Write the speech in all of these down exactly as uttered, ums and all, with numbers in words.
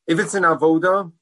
If it's an avoda,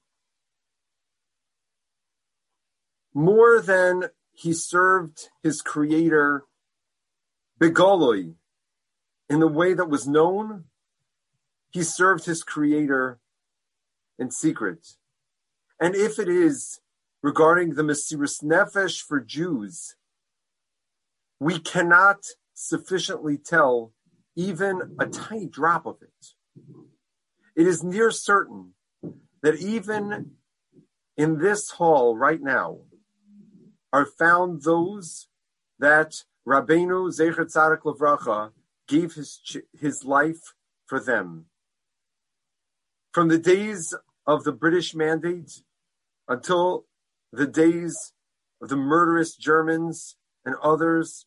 more than he served his creator begoloi, in the way that was known, he served his creator in secret. And if it is regarding the Mesiras Nefesh for Jews, we cannot sufficiently tell even a tiny drop of it. It is near certain that even in this hall right now are found those that Rabbeinu Zecher Tzadok Livracha gave his his life for them. From the days of the British Mandate until the days of the murderous Germans and others,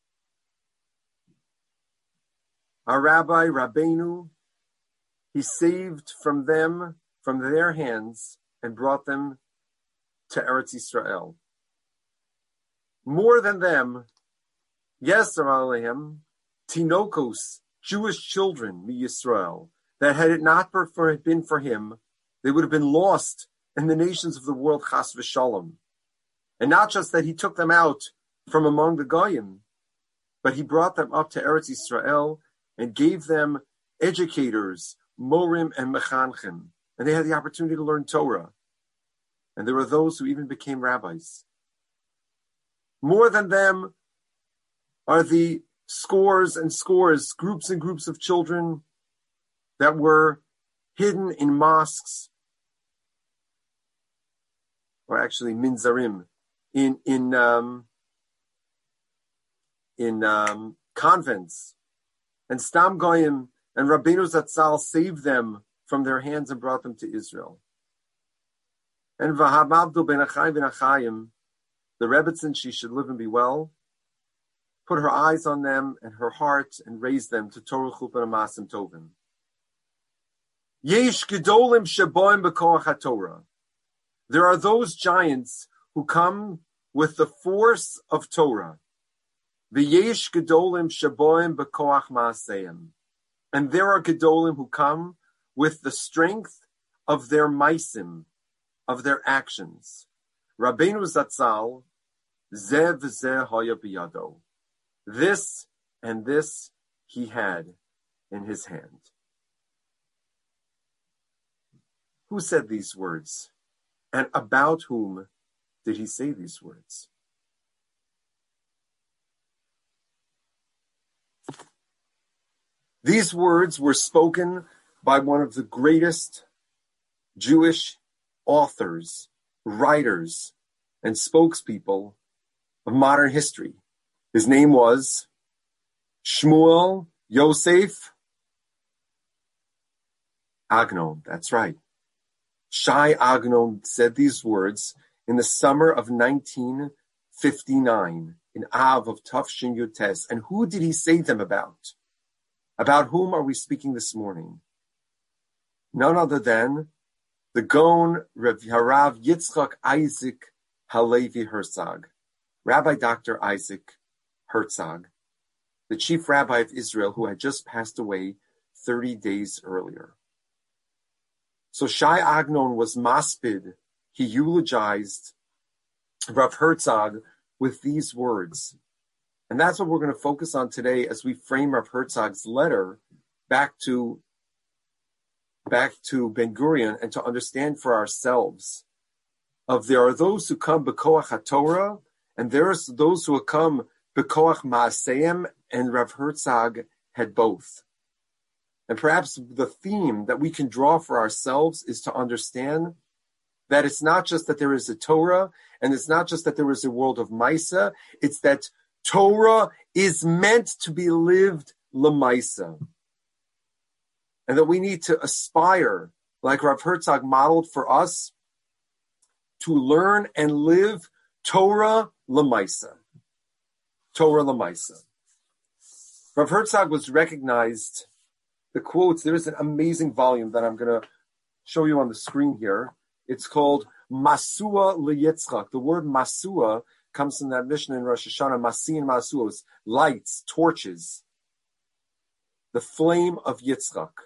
our Rabbi Rabbeinu, he saved from them, from their hands, and brought them to Eretz Yisrael. More than them, yes, Aleim, Tinokos, Jewish children, mi Yisrael, that had it not been for him, they would have been lost in the nations of the world, chas v'shalom. And not just that he took them out from among the Goyim, but he brought them up to Eretz Yisrael and gave them educators, morim and mechanchim, and they had the opportunity to learn Torah. And there were those who even became rabbis. More than them are the scores and scores, groups and groups of children that were hidden in mosques, or actually minzarim, in in um, in um, convents, and Stam Goyim and Rabbeinu Zatzal saved them from their hands and brought them to Israel. And Vahamabdu ben Achai ben Achayim, the Rebbetzin, she should live and be well, put her eyes on them and her heart and raised them to Torah Chuppah and Masim Tovim. Yesh gedolim sheboim b'koach haTorah. There are those giants who come with the force of Torah. V'yesh gedolim sheboim b'koach ma'aseim. And there are gedolim who come with the strength of their maisim, of their actions. Rabbeinu Zatzal, zev zeh haya biyado. This and this he had in his hand. Who said these words? And about whom did he say these words? These words were spoken by one of the greatest Jewish authors, writers, and spokespeople of modern history. His name was Shmuel Yosef Agnon. That's right. Shai Agnon said these words in the summer of nineteen fifty-nine in Av of Tafshin Yutes. And who did he say them about? About whom are we speaking this morning? None other than the Gaon Rav Harav Yitzchak Isaac Halevi Herzog, Rabbi Doctor Isaac Herzog, the chief rabbi of Israel who had just passed away thirty days earlier. So Shai Agnon was maspid. He eulogized Rav Herzog with these words. And that's what we're going to focus on today as we frame Rav Herzog's letter back to, back to Ben Gurion and to understand for ourselves of there are those who come b'koach haTorah and there are those who come b'koach ma'aseim, and Rav Herzog had both. And perhaps the theme that we can draw for ourselves is to understand that it's not just that there is a Torah, and it's not just that there is a world of Maisa, it's that Torah is meant to be lived l'Maisa. And that we need to aspire, like Rav Herzog modeled for us, to learn and live Torah l'Maisa. Torah l'Maisa. Rav Herzog was recognized. The quotes, there is an amazing volume that I'm going to show you on the screen here. It's called Masua L'Yitzchak. The word Masua comes from that Mishnah in Rosh Hashanah, Masi and Masuos, lights, torches, the flame of Yitzchak.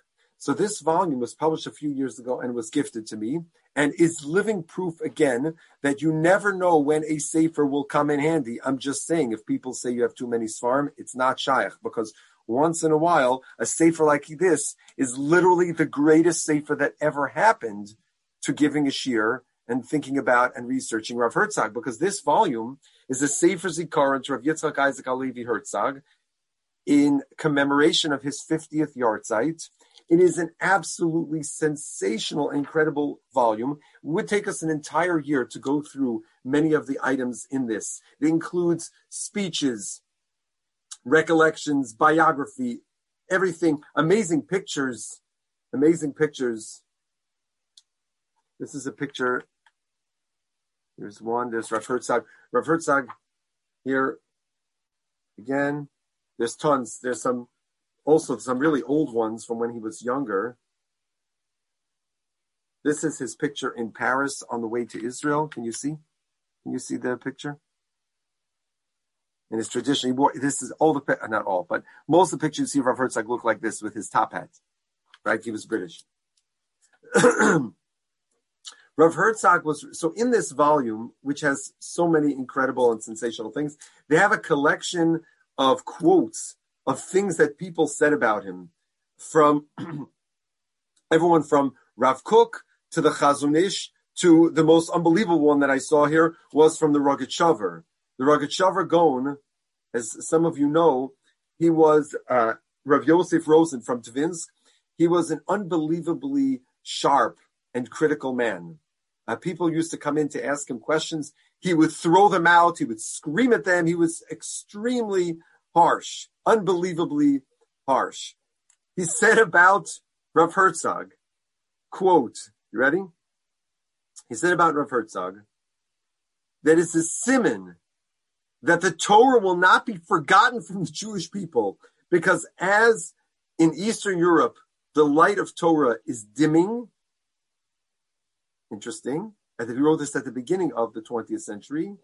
So this volume was published a few years ago and was gifted to me, and is living proof again that you never know when a sefer will come in handy. I'm just saying, if people say you have too many svarim, it's not shaykh, because once in a while, a sefer like this is literally the greatest sefer that ever happened to giving a shir and thinking about and researching Rav Herzog, because this volume is a sefer zikaron to Rav Yitzchak Isaac Halevi Herzog in commemoration of his fiftieth yahrzeit. It is an absolutely sensational, incredible volume. It would take us an entire year to go through many of the items in this. It includes speeches, recollections, biography, everything, amazing pictures, amazing pictures. This is a picture. There's one, there's Rav Herzog. Rav Herzog here again. There's tons. There's some, also some really old ones from when he was younger. This is his picture in Paris on the way to Israel. Can you see? Can you see the picture? In his tradition, he wore, this is all the, not all, but most of the pictures you see of Rav Herzog look like this with his top hat. Right? He was British. Rav Herzog was, so in this volume, which has so many incredible and sensational things, they have a collection of quotes of things that people said about him, from everyone from Rav Kook to the Chazon Ish to the most unbelievable one that I saw here was from the Rogatchover. The Rogatchover Gaon, as some of you know, he was uh, Rav Yosef Rosen from Tvinsk. He was an unbelievably sharp and critical man. Uh, people used to come in to ask him questions. He would throw them out. He would scream at them. He was extremely harsh, unbelievably harsh. He said about Rav Herzog, quote, you ready? He said about Rav Herzog, that it's a siman that the Torah will not be forgotten from the Jewish people, because as in Eastern Europe, the light of Torah is dimming. Interesting. I think he wrote this at the beginning of the twentieth century.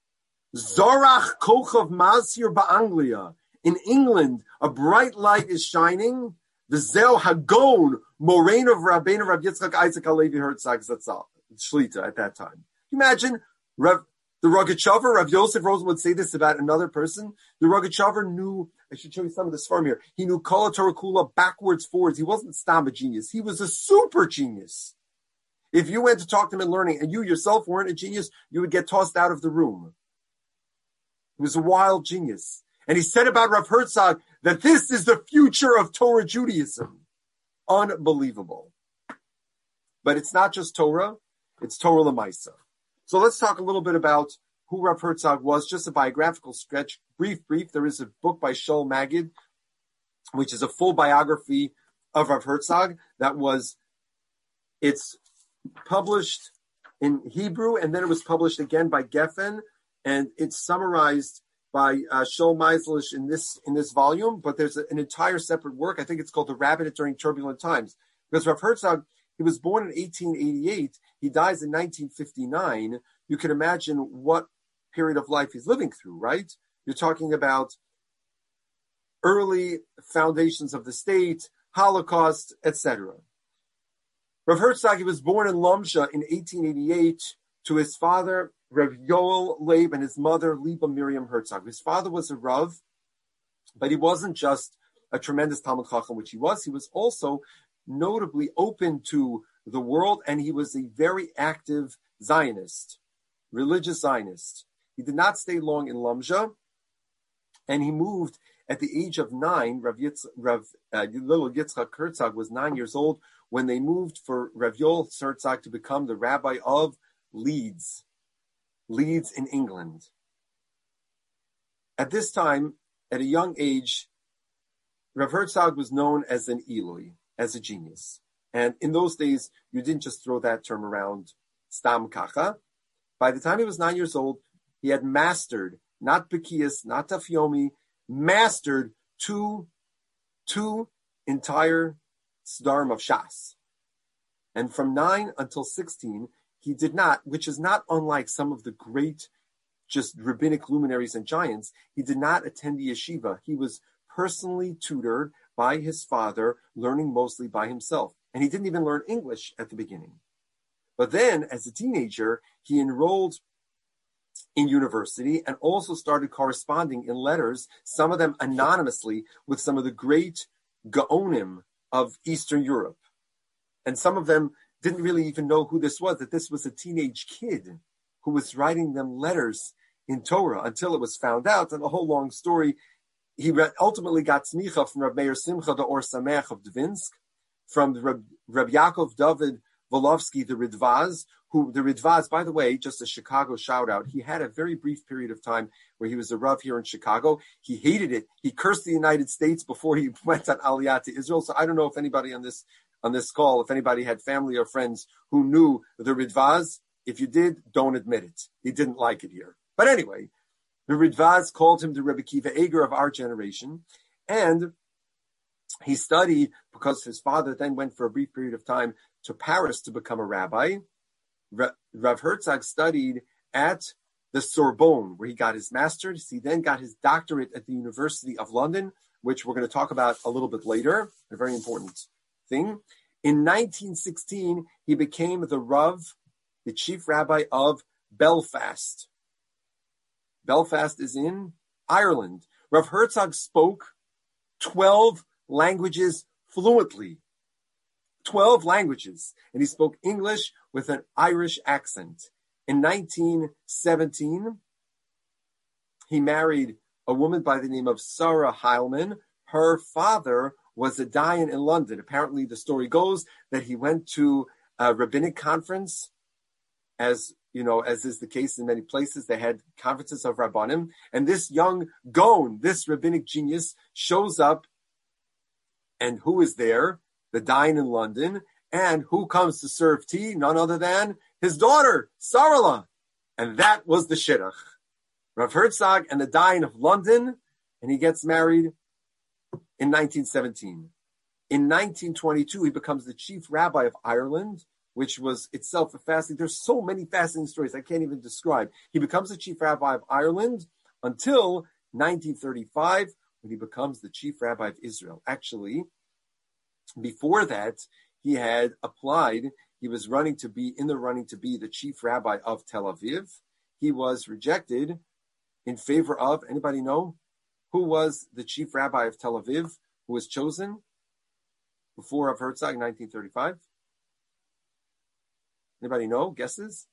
Zorach Kochav Masir Ba'Anglia. In England, a bright light is shining. The Zel Hagon, Moraine of Rabbeinu Rav Yitzchak Isaac Halevi Herzog Zatzal, Shlita at that time. Imagine Rav, the Rogatchover, Rav Yosef Rosen would say this about another person. The Rogatchover knew, I should show you some of this from here, he knew Kol HaTorah Kula backwards, forwards. He wasn't Stam a genius. He was a super genius. If you went to talk to him in learning and you yourself weren't a genius, you would get tossed out of the room. He was a wild genius. And he said about Rav Herzog that this is the future of Torah Judaism. Unbelievable. But it's not just Torah, it's Torah L'maisa. So let's talk a little bit about who Rav Herzog was, just a biographical sketch. Brief, brief. There is a book by Shaul Magid, which is a full biography of Rav Herzog that was, it's published in Hebrew, and then it was published again by Geffen, and it's summarized by uh, Shaul Meiselish in this in this volume. But there's a, an entire separate work. I think it's called The Rabbinate During Turbulent Times. Because Rav Herzog, he was born in eighteen eighty-eight. He dies in nineteen fifty-nine. You can imagine what period of life he's living through, right? You're talking about early foundations of the state, Holocaust, et cetera. Rav Herzog, he was born in Lomsha in eighteen eighty-eight to his father, Rav Yoel Leib, and his mother, Liba Miriam Herzog. His father was a Rav, but he wasn't just a tremendous Talmud Chacham, which he was. He was also notably open to the world, and he was a very active Zionist, religious Zionist. He did not stay long in Lomsha, and he moved at the age of nine. Rav, Yitz, Rav uh, little Yitzchak Herzog was nine years old when they moved for Rav Yoel Herzog to become the rabbi of Leeds, Leeds in England. At this time, at a young age, Rav Herzog was known as an Eloi, as a genius. And in those days, you didn't just throw that term around stam kacha. By the time he was nine years old, he had mastered, not Bekias, not Tafyomi, mastered two, two entire Sdarim of Shas. And from nine until sixteen, he did not, which is not unlike some of the great, just rabbinic luminaries and giants, he did not attend the yeshiva. He was personally tutored by his father, learning mostly by himself. And he didn't even learn English at the beginning. But then, as a teenager, he enrolled in university and also started corresponding in letters, some of them anonymously, with some of the great Gaonim of Eastern Europe. And some of them didn't really even know who this was, that this was a teenage kid who was writing them letters in Torah until it was found out. And a whole long story. He ultimately got smicha from Reb Meir Simcha, the Or Sameach of Dvinsk, from Reb, Reb Yaakov David Volovsky, the Ridvaz, who the Ridvaz, by the way, just a Chicago shout out, he had a very brief period of time where he was a Rav here in Chicago. He hated it. He cursed the United States before he went on Aliyah to Israel. So I don't know if anybody on this on this call, if anybody had family or friends who knew the Ridvaz. If you did, don't admit it. He didn't like it here. But anyway, the Ridvaz called him the Rebbe Kiva Eger of our generation. And he studied, because his father then went for a brief period of time to Paris to become a rabbi. Rav Herzog studied at the Sorbonne, where he got his master's. He then got his doctorate at the University of London, which we're going to talk about a little bit later, a very important thing. In nineteen sixteen, he became the Rav, the chief rabbi of Belfast. Belfast is in Ireland. Rav Herzog spoke twelve languages fluently. twelve languages. And he spoke English with an Irish accent. In nineteen seventeen, he married a woman by the name of Sarah Heilman. Her father was a dayan in London. Apparently, the story goes that he went to a rabbinic conference, as you know, as is the case in many places. They had conferences of rabbanim, and this young Gaon, this rabbinic genius, shows up. And who is there? The dayan in London. And who comes to serve tea? None other than his daughter, Sarala. And that was the shidduch. Rav Herzog and the dayan of London, and he gets married in nineteen seventeen. In nineteen twenty-two, he becomes the chief rabbi of Ireland, which was itself a fascinating. There's so many fascinating stories I can't even describe. He becomes the chief rabbi of Ireland until nineteen thirty-five, when he becomes the chief rabbi of Israel. Actually, before that, he had applied. He was running to be in the running to be the chief rabbi of Tel Aviv. He was rejected in favor of, anybody know who was the chief rabbi of Tel Aviv, who was chosen before Rav Herzog in nineteen thirty-five? Anybody know? Guesses?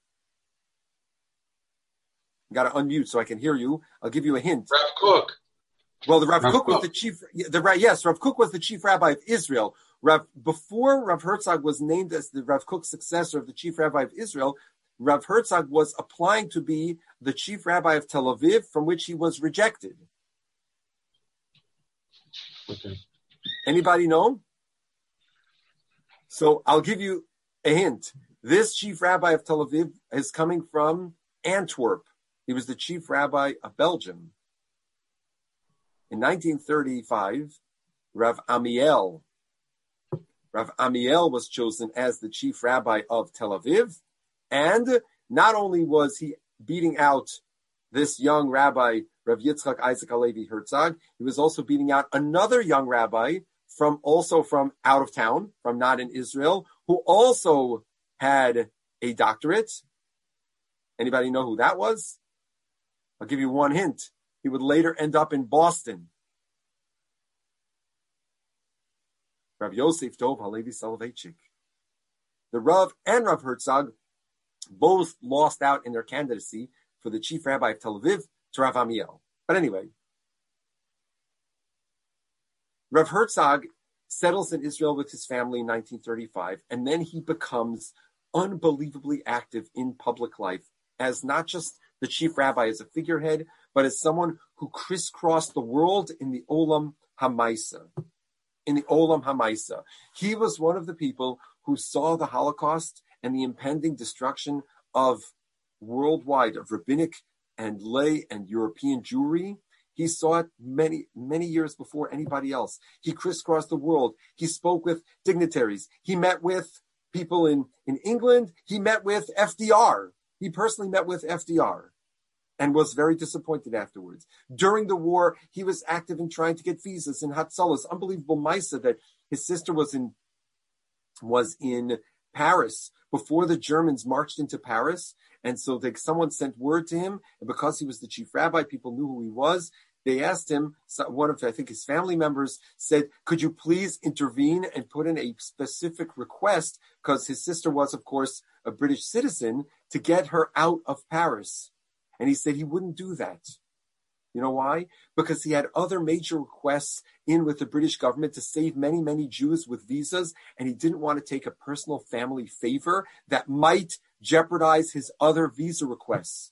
You got to unmute so I can hear you. I'll give you a hint. Rav Kook. Well, the Rav, Rav Kook was Kook. the chief. The yes, Rav Kook was the chief rabbi of Israel. Rav, before Rav Herzog was named as the Rav Kook's successor of the chief rabbi of Israel, Rav Herzog was applying to be the chief rabbi of Tel Aviv, from which he was rejected. Okay. Anybody know? So I'll give you a hint. This chief rabbi of Tel Aviv is coming from Antwerp. He was the chief rabbi of Belgium. In nineteen thirty-five, Rav Amiel, Rav Amiel was chosen as the chief rabbi of Tel Aviv. And not only was he beating out this young rabbi, Rav Yitzchak Isaac Halevi Herzog, he was also beating out another young rabbi from also from out of town, from not in Israel, who also had a doctorate. Anybody know who that was? I'll give you one hint. He would later end up in Boston. Rav Yosef Dov Halevi Soloveitchik. The Rav and Rav Herzog both lost out in their candidacy for the chief rabbi of Tel Aviv to Rav Amiel. But anyway, Rav Herzog settles in Israel with his family in nineteen thirty-five, and then he becomes unbelievably active in public life as not just the chief rabbi as a figurehead, but as someone who crisscrossed the world in the Olam HaMaisa. In the Olam HaMaisa. He was one of the people who saw the Holocaust and the impending destruction of worldwide, of rabbinic and lay and European Jewry. He saw it many, many years before anybody else. He crisscrossed the world. He spoke with dignitaries. He met with people in, in England. He met with F D R. He personally met with F D R. and was very disappointed afterwards. During the war, he was active in trying to get visas in Hatzalah. Unbelievable Maisa that his sister was in was in Paris before the Germans marched into Paris. And so they, someone sent word to him, and because he was the chief rabbi, people knew who he was. They asked him, one of, I think, his family members said, could you please intervene and put in a specific request, because his sister was, of course, a British citizen, to get her out of Paris. And he said he wouldn't do that. You know why? Because he had other major requests in with the British government to save many, many Jews with visas, and he didn't want to take a personal family favor that might jeopardize his other visa requests.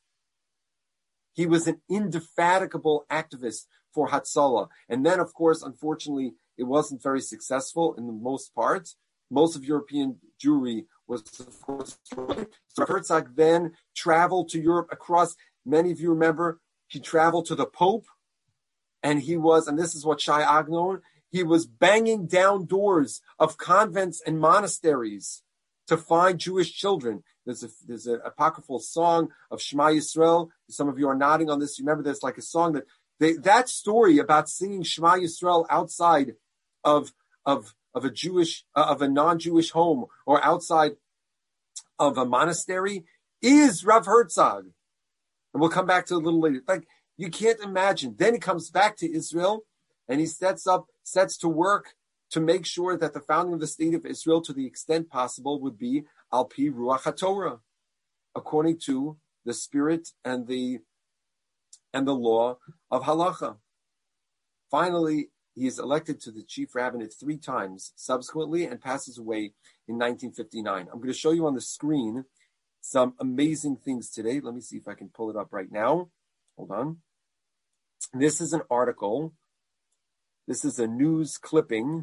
He was an indefatigable activist for Hatzalah. And then, of course, unfortunately, it wasn't very successful in the most part. Most of European Jewry was, of course, destroyed. So Herzog then traveled to Europe across, many of you remember, he traveled to the Pope, and he was, and this is what Shai Agnon, he was banging down doors of convents and monasteries to find Jewish children. There's a there's an apocryphal song of Shema Yisrael. Some of you are nodding on this. You remember there's like a song that they, that story about singing Shema Yisrael outside of of of a Jewish uh, of a non-Jewish home or outside of a monastery is Rav Herzog. And we'll come back to it a little later. Like, you can't imagine. Then he comes back to Israel and he sets up, sets to work to make sure that the founding of the state of Israel, to the extent possible, would be Al Pi Ruach HaTorah, according to the spirit and the and the law of halacha. Finally, he is elected to the chief rabbinate three times subsequently and passes away in nineteen fifty-nine. I'm going to show you on the screen some amazing things today. Let me see if I can pull it up right now. Hold on. This is an article. This is a news clipping.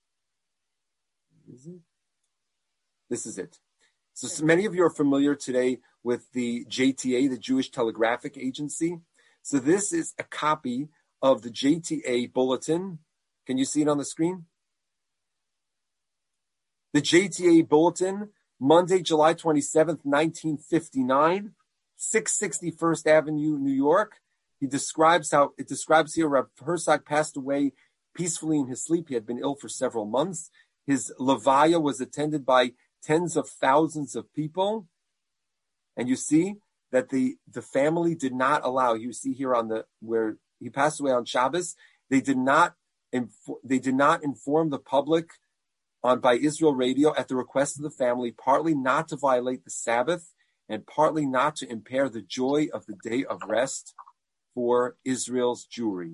Is it? This is it. So, so many of you are familiar today with the J T A, the Jewish Telegraphic Agency. So this is a copy of the J T A bulletin. Can you see it on the screen? The J T A bulletin, Monday, July twenty-seventh, nineteen fifty-nine, six sixty-first Avenue, New York. He describes how, it describes here, Rav Herzog passed away peacefully in his sleep. He had been ill for several months. His levaya was attended by tens of thousands of people. And you see that the, the family did not allow, you see here on the, where he passed away on Shabbos, they did not, inf- they did not inform the public on by Israel Radio at the request of the family, partly not to violate the Sabbath and partly not to impair the joy of the day of rest for Israel's Jewry.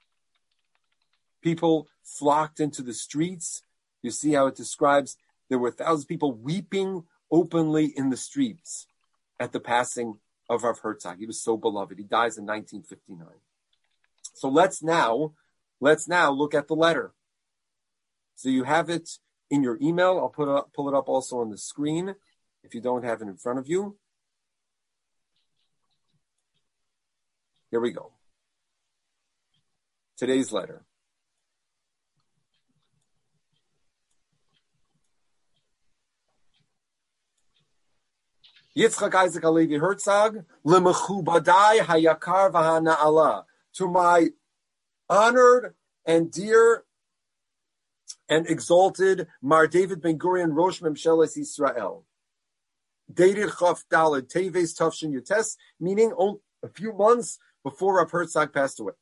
People flocked into the streets. You see how it describes there were thousands of people weeping openly in the streets at the passing of Rav Herzog. He was so beloved. He dies in nineteen fifty-nine. So let's now, let's now look at the letter. So you have it in your email. I'll put up, pull it up also on the screen if you don't have it in front of you. Here we go. Today's letter. Yitzchak Isaac Alevi Herzog, Lemechubadai Hayakar V'Hana'ala, to my honored and dear and exalted Mar David Ben Gurion Rosh Memsheles Yisrael. Dated Chaf Daled Teves Tavshin Yutes, meaning a few months before Rav Herzog passed away.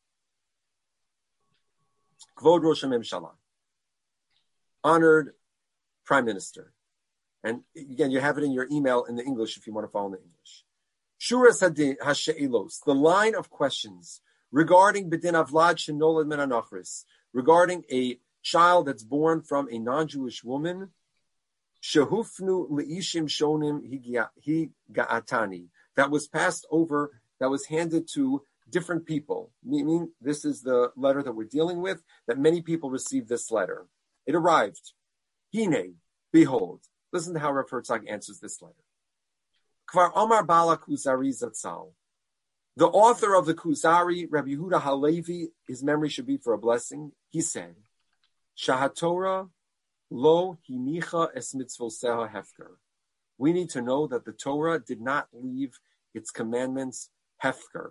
Kvod Rosh HaMemshala, honored Prime Minister. And again, you have it in your email in the English if you want to follow in the English. Shuras HaShe'elos, the line of questions regarding B'din Avlad Shenolad Min HaNachris, regarding a child that's born from a non-Jewish woman, Shehufnu Le'ishim Shonim Higa'atani, that was passed over, that was handed to different people, meaning this is the letter that we're dealing with, that many people received this letter. It arrived. Hine, behold. Listen to how Rav Herzog answers this letter. Kvar Omar Bala Kuzari Zatzal. The author of the Kuzari, Rabbi Yehuda Halevi, his memory should be for a blessing. He said, Shahatorah lo hinicha es mitzvoseha hefker. We need to know that the Torah did not leave its commandments hefker.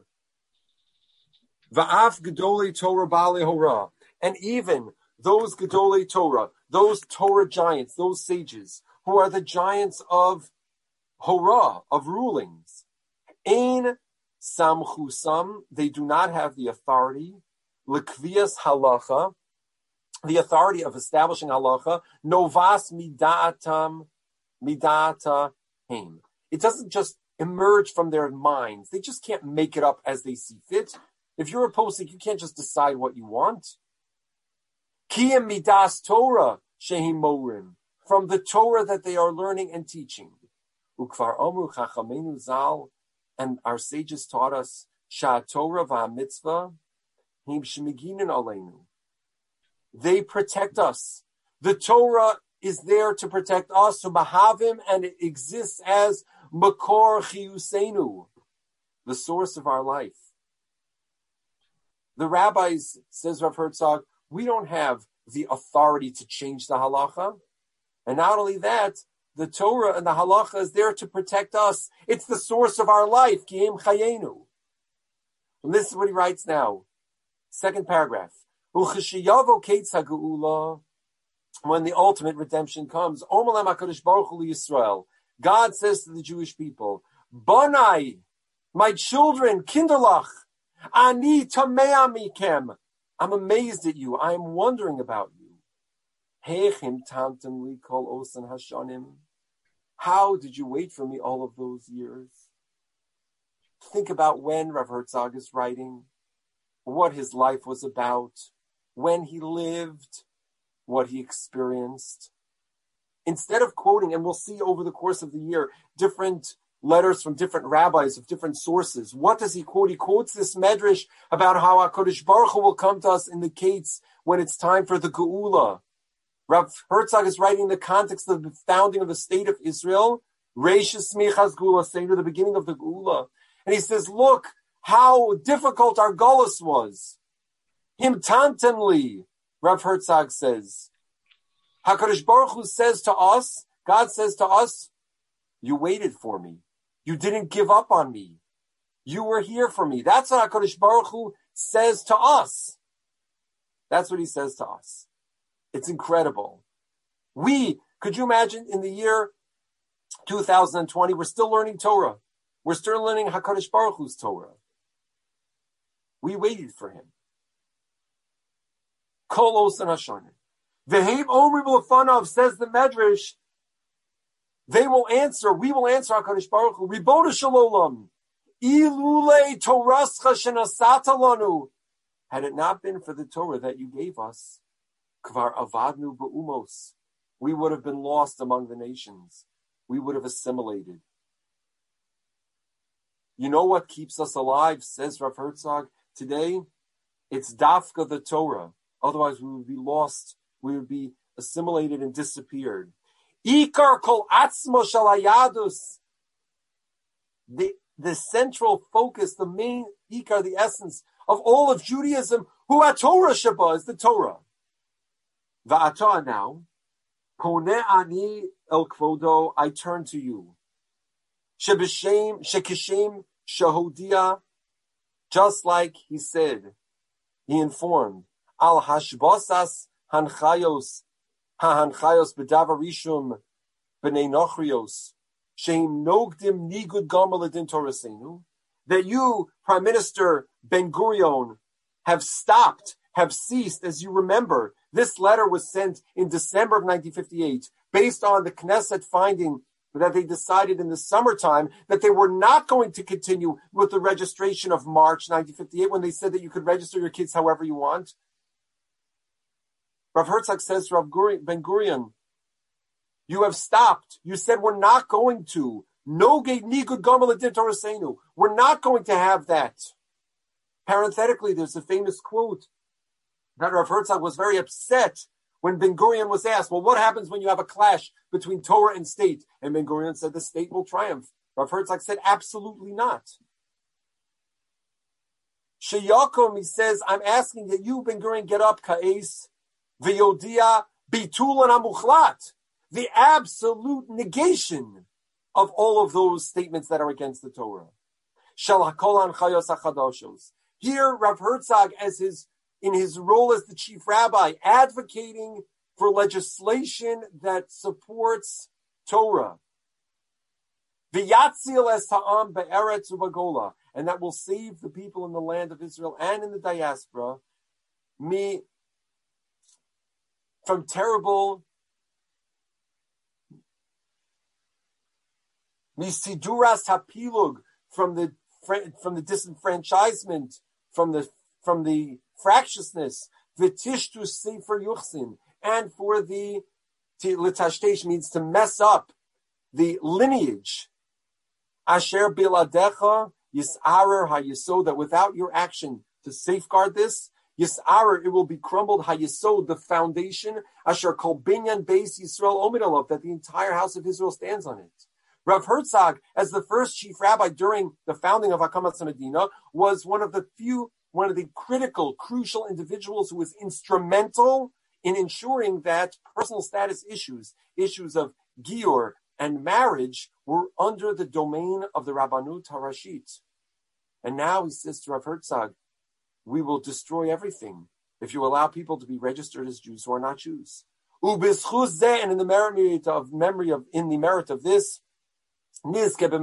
Va'af gedolei Torah baalei hora. And even those gedolei Torah, those Torah giants, those sages, who are the giants of hora, of rulings, ein samchusam, they do not have the authority, lekvias halacha, the authority of establishing halacha, novas midatam, midata haim. It doesn't just emerge from their minds. They just can't make it up as they see fit. If you're a posik, you can't just decide what you want. Kiyam midas Torah shehim morim, from the Torah that they are learning and teaching. Ukvar omru chachamenu zal, and our sages taught us, Sha Torah v'amitzvah him shemiginin aleinu. They protect us. The Torah is there to protect us, to mahavim, and it exists as makor chiyusenu, the source of our life. The rabbis, says Rav Herzog, we don't have the authority to change the halacha. And not only that, the Torah and the halacha is there to protect us. It's the source of our life, ki'im chayenu. And this is what he writes now. Second paragraph. Ucheshiyavo keitz ha'geula, when the ultimate redemption comes, Omelem HaKadosh Baruch Hu Yisrael, God says to the Jewish people, Bonai, my children, kinderlach, ani tamea mikem, I'm amazed at you, I'm wondering about you. Hechim tamtem li kol osan hashanim, how did you wait for me all of those years? Think about when Rav Herzog is writing, what his life was about, when he lived, what he experienced. Instead of quoting, and we'll see over the course of the year, different letters from different rabbis of different sources. What does he quote? He quotes this medrash about how HaKadosh Baruch Hu will come to us in the Kates when it's time for the Geula. Rav Herzog is writing in the context of the founding of the state of Israel, Reishis Smichas Geula, saying to the beginning of the Geula. And he says, look how difficult our Golus was. Himtantemli, Rav Herzog says. HaKadosh Baruch Hu says to us, God says to us, you waited for me. You didn't give up on me. You were here for me. That's what HaKadosh Baruch Hu says to us. That's what he says to us. It's incredible. We, could you imagine in the year two thousand twenty, we're still learning Torah. We're still learning HaKadosh Baruch Hu's Torah. We waited for him. Kolos and Hashanim. V'heim omri b'lefanav, says the Medrash, they will answer, we will answer HaKadosh Baruch Hu, Ribona Shalom, Ilule Torascha shenasata lanu, had it not been for the Torah that you gave us, Kvar avadnu ba'umos, we would have been lost among the nations. We would have assimilated. You know what keeps us alive, says Rav Herzog, today? It's Dafka the Torah. Otherwise we would be lost. We would be assimilated and disappeared. Ikar kol atzmo shalayadus. The, the central focus, the main ikar, the essence of all of Judaism, hu ha-Torah sheba, is the Torah. Va'ata now, poneh ani el kvodo, I turn to you. Shebeshem, shekeshem shahodia, just like he said, he informed, al hashbosas hanchayos, ha-hanchayos bedavar rishum b'nei nochrios, sheim nogdim nigud gomer ledin torasenu, that you, Prime Minister Ben Gurion, have stopped, have ceased. As you remember, this letter was sent in December of nineteen fifty-eight, based on the Knesset finding that they decided in the summertime that they were not going to continue with the registration of March nineteen fifty-eight, when they said that you could register your kids however you want. Rav Herzog says to Rav Ben Gurion, you have stopped. You said we're not going to. No nigud gomer ledin torasenu. We're not going to have that. Parenthetically, there's a famous quote that Rav Herzog was very upset when Ben Gurion was asked, well, what happens when you have a clash between Torah and state? And Ben Gurion said the state will triumph. Rav Herzog said, absolutely not. Sheyakom, he says, I'm asking that you, Ben Gurion, get up, ka'es, v'yodia, bitulan amuchlat, the absolute negation of all of those statements that are against the Torah. shel hakol hanchayos hachadoshos. Here, Rav Herzog, as his in his role as the chief rabbi, advocating for legislation that supports Torah. V'yatzil es ha'am be'eretz u'bagola, and that will save the people in the land of Israel and in the diaspora me from terrible misiduras hapilug, from the from the disenfranchisement, from the from the fractiousness, v'tishtus sefer yuchsin, and for the litashtesh means to mess up the lineage. Asher biladecha yisarer hayisod, that without your action to safeguard this, yisarer, it will be crumbled, hayisod, the foundation, asher kol binyan beis Yisrael omid alav, that the entire house of Israel stands on it. Rav Herzog, as the first chief rabbi during the founding of Hakamas Medina, was one of the few, one of the critical, crucial individuals who was instrumental in ensuring that personal status issues, issues of giur and marriage, were under the domain of the Rabbanut Harashit. And now he says to Rav Herzog, we will destroy everything if you allow people to be registered as Jews who are not Jews. And in the merit of memory of in the merit of this, we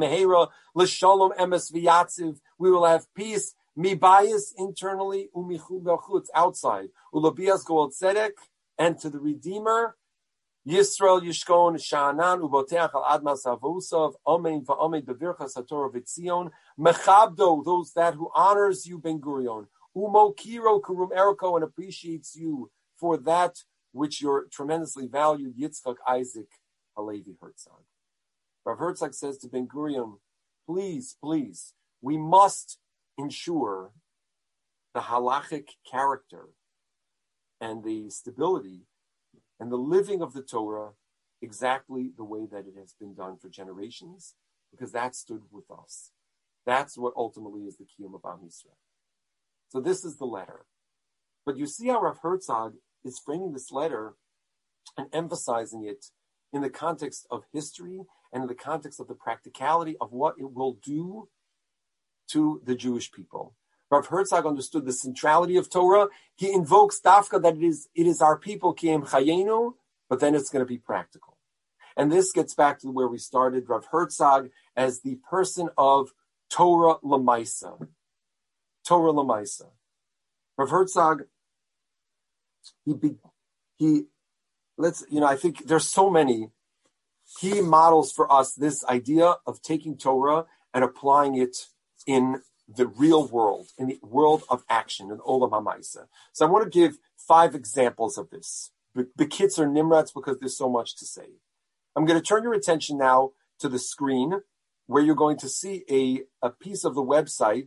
will have peace, mibayis internally, umichubachutz outside, ulabias goel tzedek, and to the Redeemer, Yisrael Yishkon Sha'anan Uboteach Al Admas Avosav Amen VaAmen Bevirchas HaTorah V'Tzion Mechabdo, those that who honors you, Ben Gurion, Umo Kiro Kurum Eriko, and appreciates you for that which you're tremendously valued, Yitzchak Isaac Halevi Herzog. Rav Herzog says to Ben Gurion, please, please, we must ensure the halachic character and the stability and the living of the Torah exactly the way that it has been done for generations, because that stood with us. That's what ultimately is the Kiyum of Am Yisrael. So this is the letter. But you see how Rav Herzog is framing this letter and emphasizing it in the context of history and in the context of the practicality of what it will do to the Jewish people. Rav Herzog understood the centrality of Torah. He invokes dafka that it is it is our people, Kiyem Chayenu, but then it's going to be practical. And this gets back to where we started, Rav Herzog as the person of Torah Lamaisa. Torah Lamaisa. Rav Herzog, he, he, let's, you know, I think there's so many. He models for us this idea of taking Torah and applying it in the real world, in the world of action, in Olam HaMaisa. So I want to give five examples of this. Bekitz or Nimrats, because there's so much to say. I'm going to turn your attention now to the screen, where you're going to see a, a piece of the website,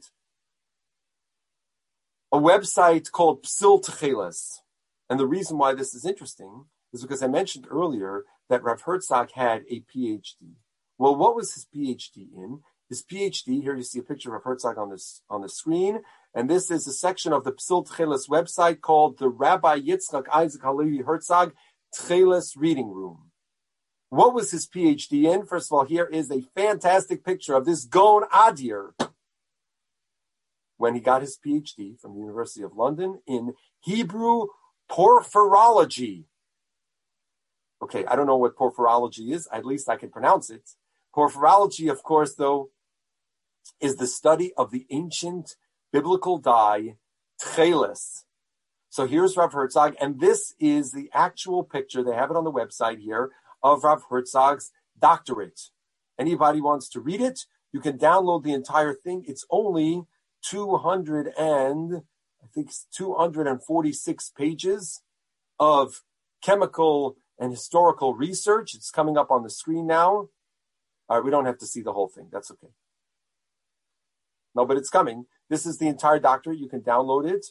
a website called Psil Techeles. And the reason why this is interesting is because I mentioned earlier that Rav Herzog had a P H D. Well, what was his P H D in? His P H D, here you see a picture of Herzog on this on the screen, and this is a section of the Psil Techeles website called the Rabbi Yitzchak Isaac Halevi Herzog Techeles Reading Room. What was his P H D in? First of all, here is a fantastic picture of this Gaon Adir when he got his P H D from the University of London in Hebrew porphyrology. Okay, I don't know what porphyrology is. At least I can pronounce it. Porphyrology, of course, though, is the study of the ancient biblical dye, Tcheles. So here's Rav Herzog, and this is the actual picture, they have it on the website here, of Rav Herzog's doctorate. Anybody wants to read it, you can download the entire thing. It's only two hundred and, I think it's two hundred forty-six pages of chemical and historical research. It's coming up on the screen now. All right, we don't have to see the whole thing. That's okay. No, but it's coming. This is the entire doctorate. You can download it.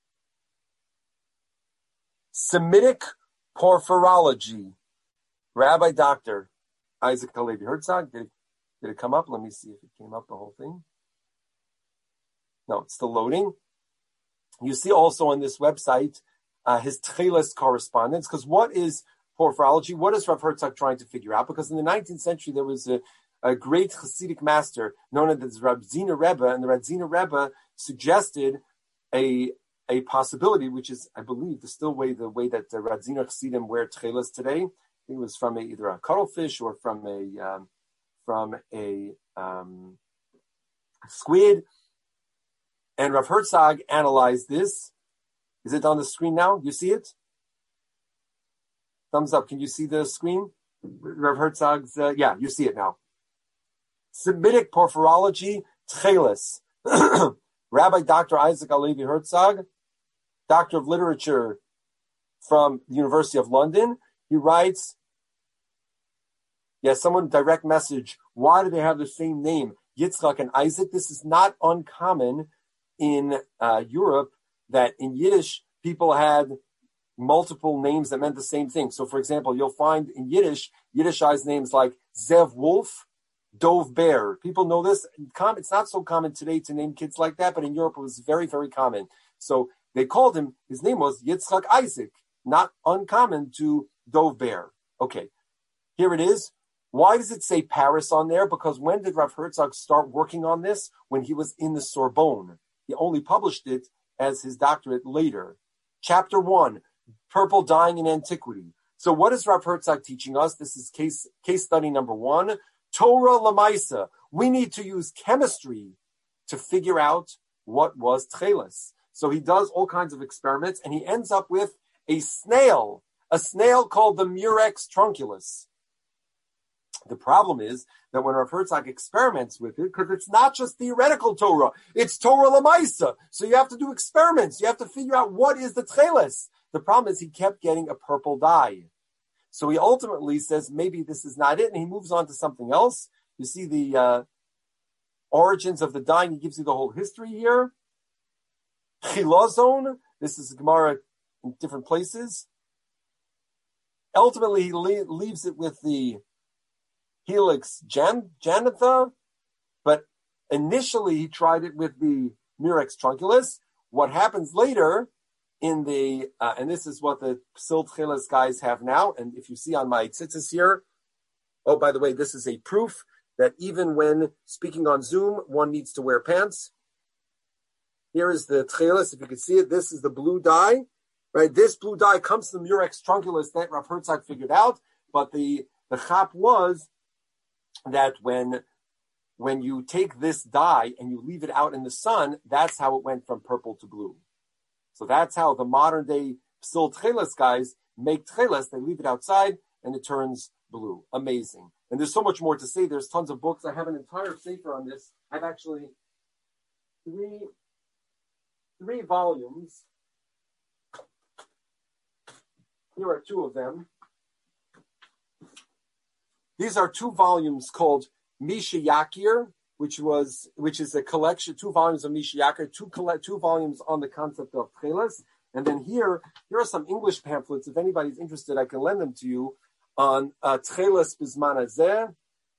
Semitic porphyrology. Rabbi Doctor Isaac Halevi Herzog. Did it, did it come up? Let me see if it came up, the whole thing. No, it's still loading. You see also on this website uh, his Tcheles correspondence, because what is porphyrology? What is Rav Herzog trying to figure out? Because in the nineteenth century, there was a, a great Hasidic master known as the Radzina Rebbe, and the Radzina Rebbe suggested a a possibility, which is, I believe, the still way the way that the Radzina Chassidim wear tchelas today. I think it was from a, either a cuttlefish or from a um, from a um, squid. And Rav Herzog analyzed this. Is it on the screen now? You see it? Thumbs up. Can you see the screen? Rav Herzog's, uh, yeah, you see it now. Semitic porphyrology, tcheles. Rabbi Doctor Isaac Alevi Herzog, Doctor of Literature from the University of London. He writes, yeah, someone direct message, why do they have the same name, Yitzchak and Isaac? This is not uncommon in uh, Europe, that in Yiddish, people had multiple names that meant the same thing. So, for example, you'll find in Yiddish, Yiddishized names like Zev Wolf, Dove Bear. People know this. It's not so common today to name kids like that, but in Europe it was very, very common. So they called him, his name was Yitzchak Isaac, not uncommon to Dove Bear. Okay, here it is. Why does it say Paris on there? Because when did Rav Herzog start working on this? When he was in the Sorbonne. He only published it as his doctorate later. Chapter one, Purple Dyeing in Antiquity. So what is Rav Herzog teaching us? This is case case study number one. Torah Lamaisa. We need to use chemistry to figure out what was tcheles. So he does all kinds of experiments, and he ends up with a snail, a snail called the Murex trunculus. The problem is that when Rav Herzog experiments with it, because it's not just theoretical Torah, it's Torah Lamaisa. So you have to do experiments. You have to figure out what is the tcheles. The problem is he kept getting a purple dye. So he ultimately says, maybe this is not it, and he moves on to something else. You see the uh, origins of the dye, and he gives you the whole history here. Chilazon, this is Gemara in different places. Ultimately, he le- leaves it with the Helix Jan- Janitha, but initially he tried it with the Murex trunculus. What happens later in the, uh, and this is what the Psil Tcheles guys have now, and if you see on my tzitzis here, oh, by the way, this is a proof that even when speaking on Zoom, one needs to wear pants. Here is the Tcheles, if you can see it, this is the blue dye, right? This blue dye comes from the Murex trunculus that Rav Herzog figured out, but the, the chap was that when when you take this dye and you leave it out in the sun, that's how it went from purple to blue. So that's how the modern day Psil Tcheles guys make tcheles. They leave it outside and it turns blue. Amazing. And there's so much more to say. There's tons of books. I have an entire sefer on this. I have actually three, three volumes. Here are two of them. These are two volumes called Misha Yakir, which was which is a collection, two volumes of Misha Yakir, two collect, two volumes on the concept of tcheles. And then here, here are some English pamphlets. If anybody's interested, I can lend them to you on uh, tcheles bizman hazeh.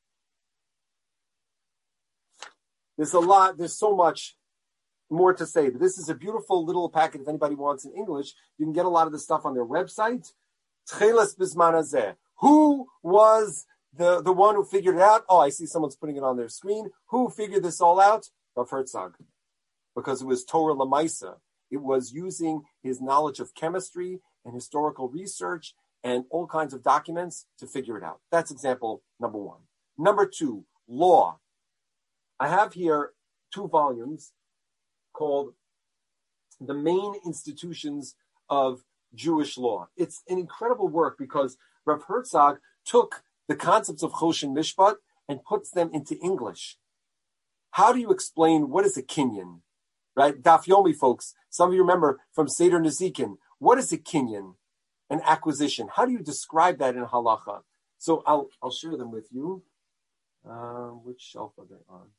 There's a lot. There's so much more to say. But this is a beautiful little packet. If anybody wants in English, you can get a lot of this stuff on their website. Tcheles bizman hazeh. Who was The the one who figured it out? Oh, I see someone's putting it on their screen. Who figured this all out? Rav Herzog. Because it was Torah Lamaisa. It was using his knowledge of chemistry and historical research and all kinds of documents to figure it out. That's example number one. Number two, law. I have here two volumes called The Main Institutions of Jewish Law. It's an incredible work because Rav Herzog took the concepts of Choshen Mishpat and puts them into English. How do you explain what is a kinyan? Right? Daf Yomi, folks. Some of you remember from Seder Nezikin. What is a kinyan? An acquisition. How do you describe that in halacha? So I'll I'll share them with you. Uh, which shelf are they on?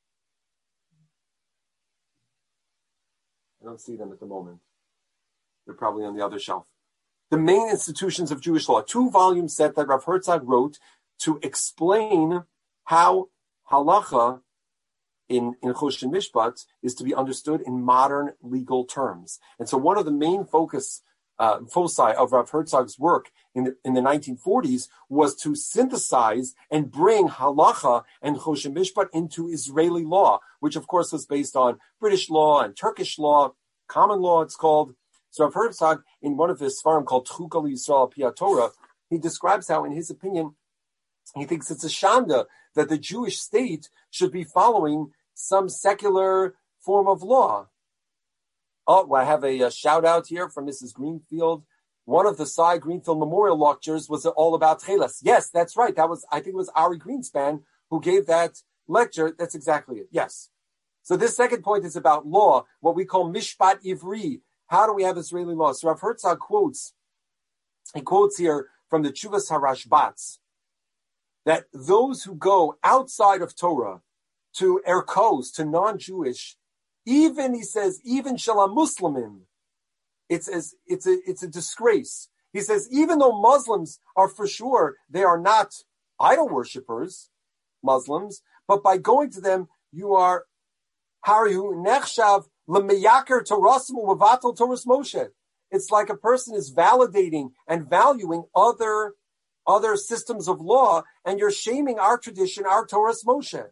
I don't see them at the moment. They're probably on the other shelf. The Main Institutions of Jewish Law, two volume set that Rav Herzog wrote to explain how halacha in, in Choshen Mishpat is to be understood in modern legal terms. And so one of the main focus uh, foci of Rav Herzog's work in the, in the nineteen forties was to synthesize and bring halacha and choshen mishpat into Israeli law, which of course was based on British law and Turkish law, common law it's called. So Rav Herzog, in one of his svarim called Tchuka Yisrael Pia Torah, he describes how, in his opinion, he thinks it's a shanda that the Jewish state should be following some secular form of law. Oh, well, I have a, a shout out here from Missus Greenfield. One of the Cy Greenfield Memorial lectures was all about Tcheles. Yes, that's right. That was, I think it was Ari Greenspan who gave that lecture. That's exactly it. Yes. So this second point is about law, what we call Mishpat Ivri. How do we have Israeli law? So Rav Herzog quotes, he quotes here from the Tshuvas HaRashbatz, that those who go outside of Torah to Erkos, to non-Jewish, even, he says, even Shalom Muslimim, it's as it's a it's a disgrace. He says, even though Muslims are for sure, they are not idol worshippers, Muslims, but by going to them, you are Harihu Nechshav L'Meyaker Torasmu Wavatal Toras Moshe. It's like a person is validating and valuing other other systems of law, and you're shaming our tradition, our Toras Moshe.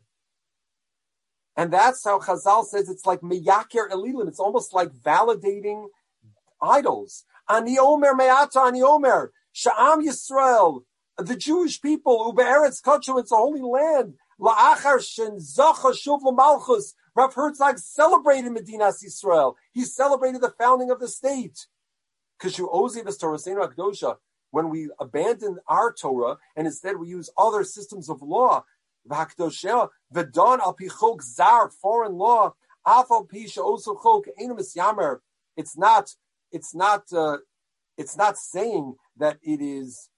And that's how Chazal says it's like Meyaker Elilim. It's almost like validating idols. Ani Omer Me'ata Ani Omer. Sha'am Yisrael. The Jewish people, Ube'eretz Kachu, it's a holy land. La'achar Shen Zacha Shuv L'Malchus. Rav Herzog celebrated Medinas Yisrael. He celebrated the founding of the state. Kishu Ozi Ves Torah Seinu Akdosha. When we abandon our Torah and instead we use other systems of law, V'hakdosheh v'don al pi chok zar, foreign law, af al pi she'osu chok einu misyamer. It's not, it's not, uh, it's not saying that it is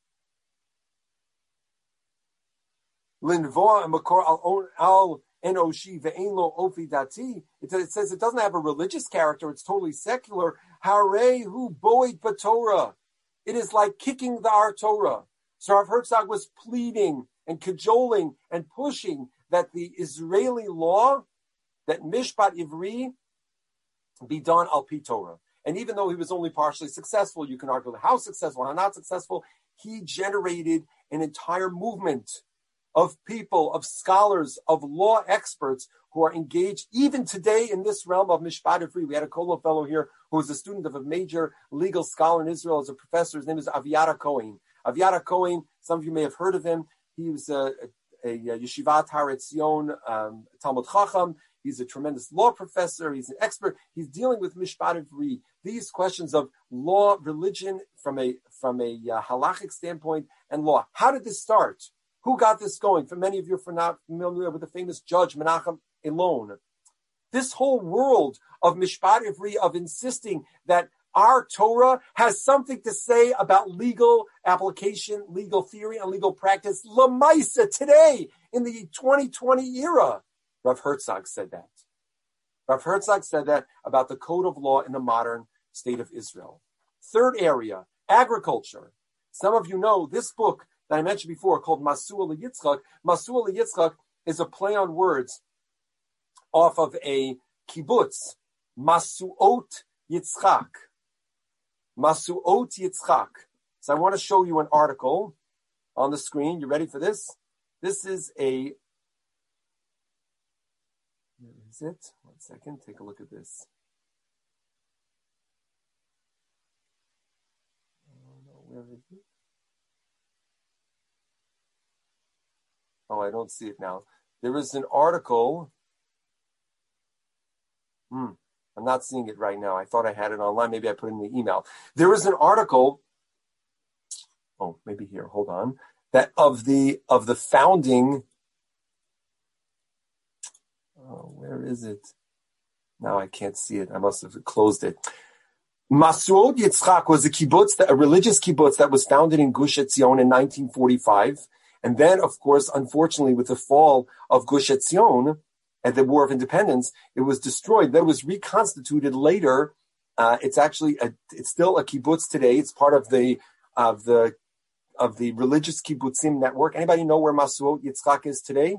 linvoa and makor al al enoshi ve'ein lo ofi dati. It says it doesn't have a religious character. It's totally secular. Harei hu boit b'Torah. It is like kicking the our Torah. So Rav Herzog was pleading and cajoling and pushing that the Israeli law, that Mishpat Ivri, be done al pi Torah. And even though he was only partially successful, you can argue how successful, how not successful, he generated an entire movement of people, of scholars, of law experts who are engaged even today in this realm of Mishpat Ivri. We had a Kolo fellow here who was a student of a major legal scholar in Israel as a professor. His name is Aviara Cohen. Aviara Cohen, some of you may have heard of him. He was a, a, a Yeshivat Har Etzion um, Talmud Chacham. He's a tremendous law professor. He's an expert. He's dealing with Mishpat Ivri, these questions of law, religion, from a from a uh, halachic standpoint, and law. How did this start? Who got this going? For many of you, are not familiar with the famous judge Menachem Elon. This whole world of Mishpat Ivri, of insisting that our Torah has something to say about legal application, legal theory, and legal practice. Lamaisa today in the twenty twenty era. Rav Herzog said that. Rav Herzog said that about the code of law in the modern state of Israel. Third area, agriculture. Some of you know this book that I mentioned before called Masua L'Yitzchak. Masua L'Yitzchak is a play on words off of a kibbutz, Masuot Yitzchak. Masuot Yitzchak. So I want to show you an article on the screen. You ready for this? This is a, where is it? One second, take a look at this. Where is it? Oh, I don't see it now. There is an article. Hmm. I'm not seeing it right now. I thought I had it online. Maybe I put it in the email. There is an article. Oh, maybe here. Hold on. That of the of the founding. Oh, where is it? Now I can't see it. I must have closed it. Masuot Yitzchak was a kibbutz, a religious kibbutz that was founded in Gush Etzion in nineteen forty-five, and then, of course, unfortunately, with the fall of Gush Etzion at the War of Independence, it was destroyed. That was reconstituted later. Uh, it's actually a, it's still a kibbutz today. It's part of the of the of the religious kibbutzim network. Anybody know where Masuot Yitzchak is today?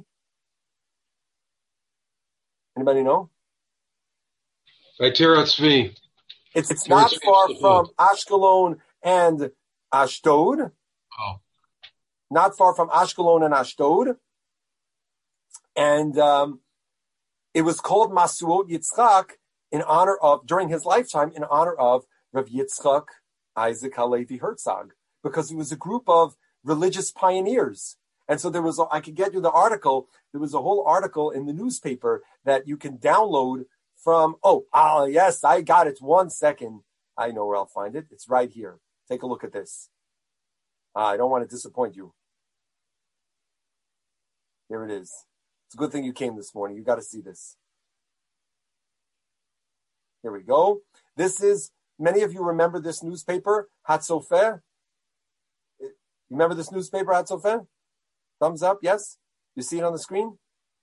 Anybody know? By Tirat Tzvi. It's, it's not far from Ashkelon and Ashdod. Oh. Not far from Ashkelon and Ashdod. And um, it was called Masuot Yitzchak in honor of, during his lifetime, in honor of Rav Yitzchak Isaac Halevi Herzog, because it was a group of religious pioneers. And so there was, a, I could get you the article, there was a whole article in the newspaper that you can download from, oh, ah, yes, I got it. One second. I know where I'll find it. It's right here. Take a look at this. Uh, I don't want to disappoint you. Here it is. It's a good thing you came this morning. You got to see this. Here we go. This is, many of you remember this newspaper, Hatzofer? You remember this newspaper, Hatzofer? Thumbs up, yes? You see it on the screen?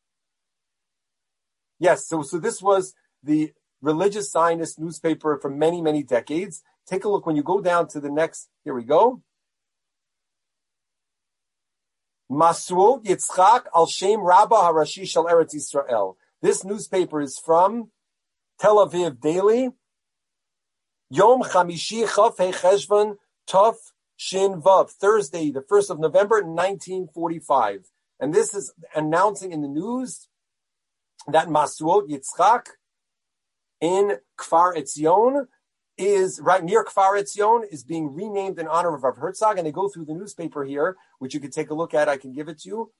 Yes, so, so this was the religious Zionist newspaper for many, many decades. Take a look when you go down to the next, here we go. Masuot Yitzchak al Shem Rabbah Harashi Shel Eretz Yisrael. This newspaper is from Tel Aviv Daily. Yom Chamishi Chaf Hei Cheshvan Tov Shin Vav. Thursday, the first of November, nineteen forty-five. And this is announcing in the news that Masuot Yitzchak in Kfar Etzion is right near Kfar Etzion is being renamed in honor of Rav Herzog, and they go through the newspaper here, which you can take a look at. I can give it to you.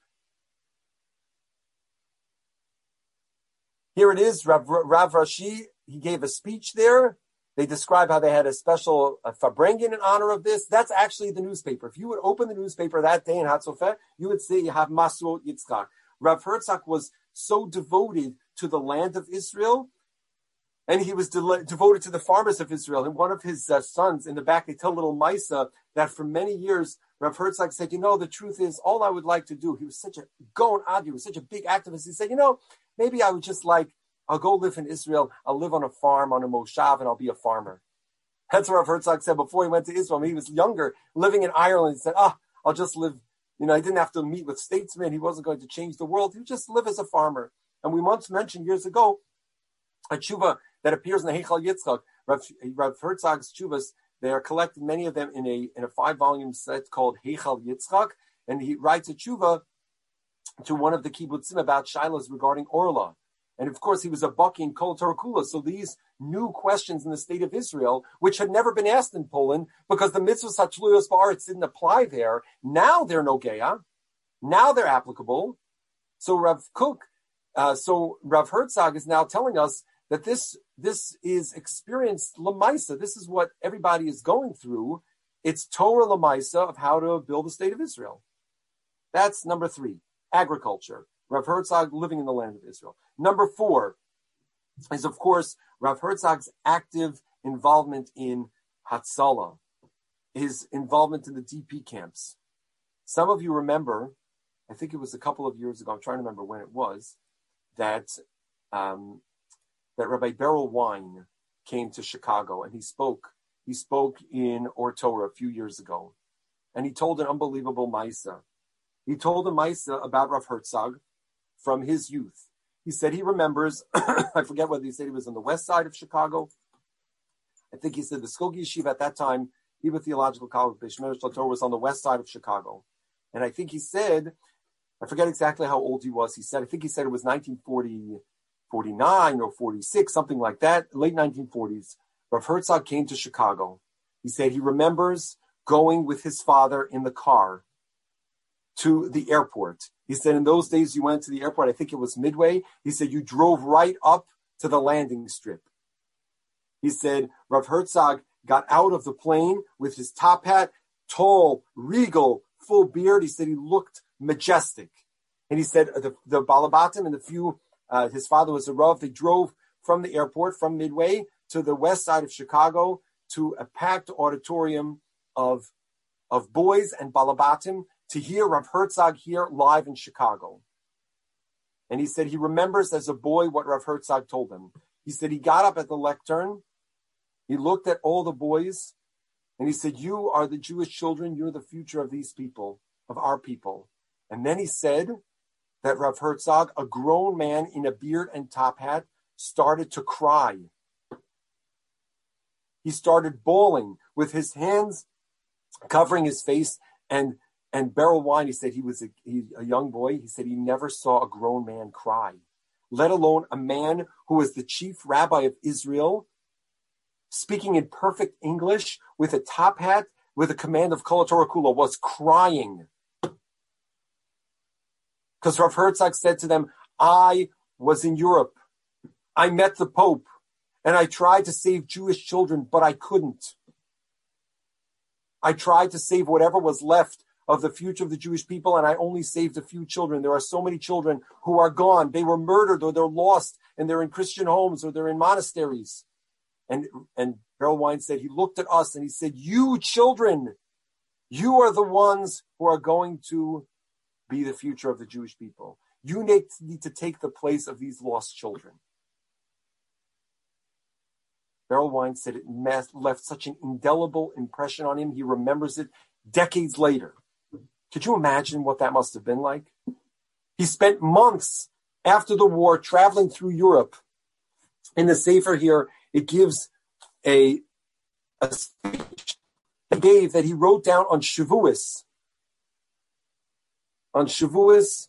Here it is. Rav, Rav Rashi, he gave a speech there. They describe how they had a special uh, Farbrengen in honor of this. That's actually the newspaper. If you would open the newspaper that day in Hatzofer, you would see you have Masuot Yitzchak. Rav Herzog was so devoted to the land of Israel, and he was de- devoted to the farmers of Israel. And one of his uh, sons in the back, they tell little Maisa that for many years, Rav Herzog said, you know, the truth is, all I would like to do, he was such a Gaon Adi, he was such a big activist. He said, you know, maybe I would just like, I'll go live in Israel. I'll live on a farm, on a moshav, and I'll be a farmer. That's what Rav Herzog said before he went to Israel. When he was younger, living in Ireland, he said, ah, I'll just live. You know, he didn't have to meet with statesmen. He wasn't going to change the world. He would just live as a farmer. And we once mentioned years ago a tshuva that appears in the Heichal Yitzchak. Rav, Rav Herzog's tshuvas, they are collected, many of them, in a in a five-volume set called Heichal Yitzchak. And he writes a tshuva to one of the kibbutzim about shilas regarding Orla. And of course, he was a Baki in Kol Torah Kula. So these new questions in the state of Israel, which had never been asked in Poland, because the mitzvahs hatshluos ba'aretz didn't apply there, now they're nogeya. Now they're applicable. So Rav Kook, uh, so Rav Herzog is now telling us that this this is experienced lamaisa. This is what everybody is going through. It's Torah lamaisa of how to build the state of Israel. That's number three, agriculture. Rav Herzog living in the land of Israel. Number four is, of course, Rav Herzog's active involvement in Hatzalah, his involvement in the D P camps. Some of you remember, I think it was a couple of years ago, I'm trying to remember when it was, that um, that Rabbi Beryl Wine came to Chicago and he spoke. He spoke in Or Torah a few years ago. And he told an unbelievable Maisa. He told a Maisa about Rav Herzog from his youth. He said he remembers, I forget whether he said he was on the west side of Chicago. I think he said the Skokie Yeshiva at that time, Hebrew Theological College, Bishmer Torah, was on the west side of Chicago. And I think he said, I forget exactly how old he was. He said, I think he said it was nineteen forty, forty-nine or forty-six, something like that, late nineteen forties. Rav Herzog came to Chicago. He said he remembers going with his father in the car to the airport. He said in those days you went to the airport, I think it was Midway. He said you drove right up to the landing strip. He said Rav Herzog got out of the plane with his top hat, tall, regal, full beard. He said he looked majestic. And he said the, the Balabatim and the few, uh, his father was a Rav, they drove from the airport, from Midway, to the west side of Chicago, to a packed auditorium of, of boys and Balabatim to hear Rav Herzog here live in Chicago. And he said he remembers as a boy what Rav Herzog told him. He said he got up at the lectern, he looked at all the boys, and he said, you are the Jewish children, you're the future of these people, of our people. And then he said that Rav Herzog, a grown man in a beard and top hat, started to cry. he started bawling with his hands covering his face and and Beryl Wine. He said he was a, he, a young boy. He said he never saw a grown man cry, let alone a man who was the chief rabbi of Israel, speaking in perfect English with a top hat, with a command of Kol Torah Kula, was crying. Because Rav Herzog said to them, I was in Europe. I met the Pope, and I tried to save Jewish children, but I couldn't. I tried to save whatever was left of the future of the Jewish people, and I only saved a few children. There are so many children who are gone. They were murdered, or they're lost, and they're in Christian homes, or they're in monasteries. And, and Beryl Wine said, he looked at us and he said, you children, you are the ones who are going to be the future of the Jewish people. You need, need to take the place of these lost children. Beryl Wine said it left such an indelible impression on him. He remembers it decades later. Could you imagine what that must have been like? He spent months after the war traveling through Europe. In the Sefer here, it gives a, a speech he gave that he wrote down on Shavuos. On Shavuos,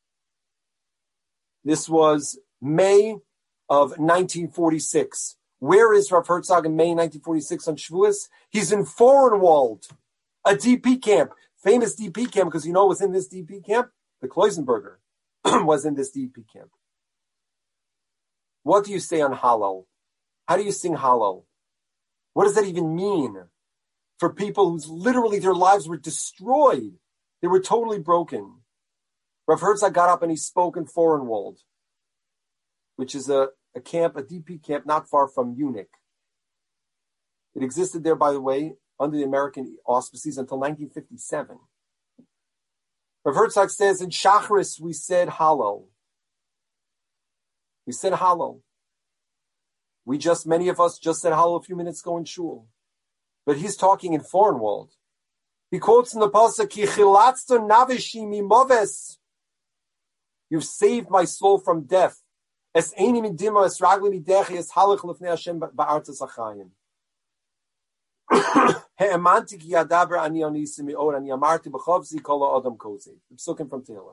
this was May of nineteen forty-six. Where is Rav Herzog in May nineteen forty-six on Shavuos? He's in Forenwald, a D P camp, famous D P camp, because you know what's in this D P camp? The Kloisenberger was in this D P camp. What do you say on Hallel? How do you sing Hallel? What does that even mean for people whose literally their lives were destroyed? They were totally broken. Rav Herzog got up and he spoke in Forenwald, which is a, a camp, a D P camp not far from Munich. It existed there, by the way, under the American auspices until nineteen fifty-seven. Rav Herzog says, in Shachris we said Hallel. We said Hallel. We just, many of us just said Hallel a few minutes ago in Shul. But he's talking in Forenwald. He quotes in the pasuk, Ki chilatzta navishi mimoves. You've saved my soul from death. Es eini midima es ragli midechi es halach lefnei Hashem ba'artzas achayim. He'emanti ki yadaber ani onisi mi'or ani amarti b'chavzi kol ha'adam kozeh. The psukim from Tehillim.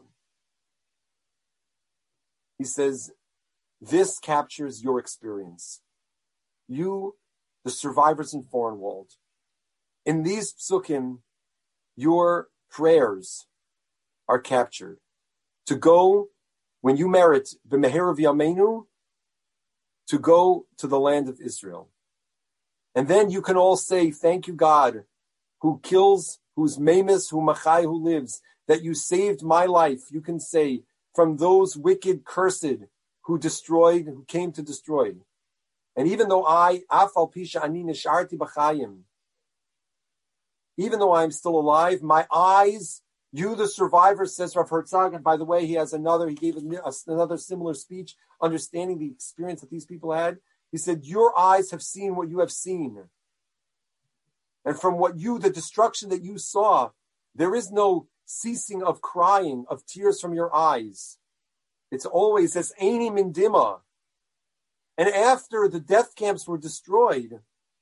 He says, this captures your experience. You, the survivors in Forenwald. In these psukim, your prayers are captured. To go, when you merit b'meher v'yameinu, to go to the land of Israel. And then you can all say, thank you, God, who kills, who's mamis, who machai, who lives, that you saved my life. You can say, from those wicked, cursed, who destroyed, who came to destroy. And even though I, afal pisha ani nisharti b'chayim, even though I'm still alive, my eyes, you the survivor, says Rav Herzog, and by the way, he has another, he gave another similar speech, understanding the experience that these people had. He said, your eyes have seen what you have seen. And from what you, the destruction that you saw, there is no ceasing of crying, of tears from your eyes. It's always as Eini Mindima. And after the death camps were destroyed,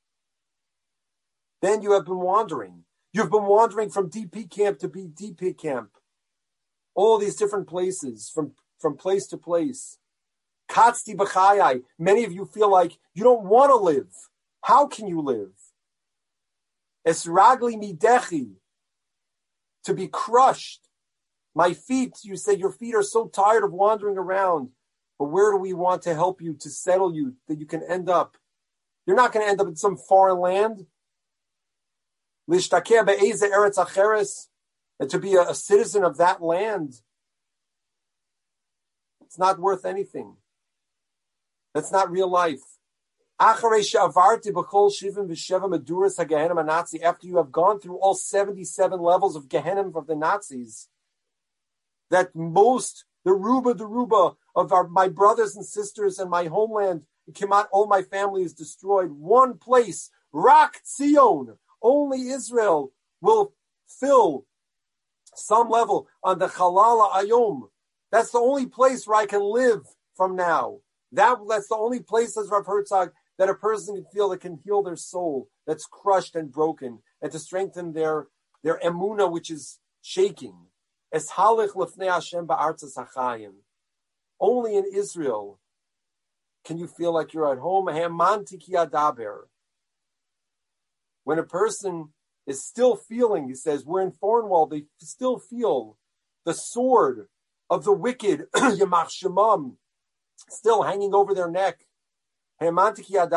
then you have been wandering. You've been wandering from D P camp to D P camp. All these different places, from, from place to place. Katzti b'chayai. Many of you feel like you don't want to live. How can you live? Es ragli midechi. To be crushed. My feet, you say your feet are so tired of wandering around. But where do we want to help you, to settle you, that you can end up? You're not going to end up in some foreign land. Lishtakeh be'eze eretz acheres. And to be a, a citizen of that land. It's not worth anything. That's not real life. After you have gone through all seventy-seven levels of Gehenna of the Nazis, that most, the Ruba, the Ruba of our, my brothers and sisters and my homeland, Kimat, all my family is destroyed. One place, Rak Tzion, only Israel will fill some level on the Chalala Ayom. That's the only place where I can live from now. That, that's the only place, as Rav Herzog, that a person can feel that can heal their soul that's crushed and broken, and to strengthen their, their emunah, which is shaking. Es halich lefnei Hashem ba'artzas hachayim. Only in Israel can you feel like you're at home. Hamanti ki adaber. When a person is still feeling, he says, we're in Thornwall, they still feel the sword of the wicked, Yamach Shemam, still hanging over their neck. Can a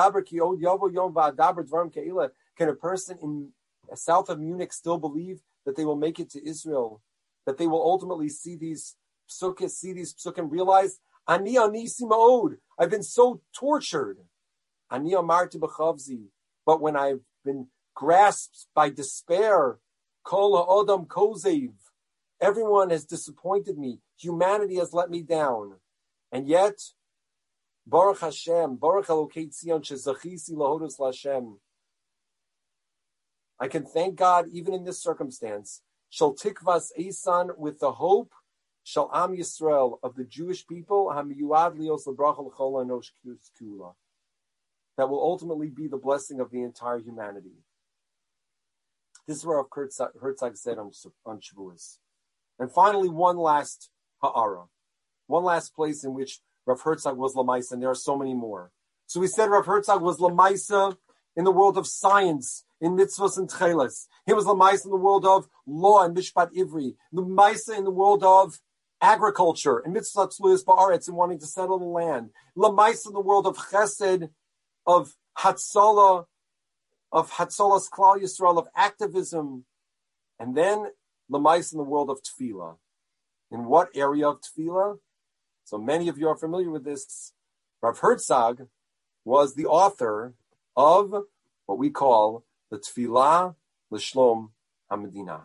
person in south of Munich still believe that they will make it to Israel, that they will ultimately see these psukim, see these psukim, realize, Ani anisi ma'od, I've been so tortured. Ani amarti b'chavzi, but when I've been grasped by despair, kol ha'odam kozev, everyone has disappointed me. Humanity has let me down. And yet, Baruch Hashem, Baruch Elokei Tzion, shezachisi lahodus l'Hashem. I can thank God even in this circumstance. Shal tikvas esan, with the hope, shal am Yisrael, of the Jewish people, hamiyuad lios lebracha l'chol ha'nosh kula, that will ultimately be the blessing of the entire humanity. This is what Rav Herzog said on, on Shavuos. And finally, one last ha'ara, one last place in which Rav Herzog was Lamaisa, and there are so many more. So we said Rav Herzog was Lamaisa in the world of science, in mitzvahs and tchelas. He was Lamaisa in the world of law and mishpat ivri. Lamaisa in the world of agriculture and mitzvah tzluyas ba'aretz, and wanting to settle the land. Lamaisa in the world of chesed, of hatzalah, of hatzalas klal Yisrael, of activism. And then Lamaisa in the world of tefillah. In what area of tefillah? So many of you are familiar with this. Rav Herzog was the author of what we call the Tefillah L'Shlom HaMedina,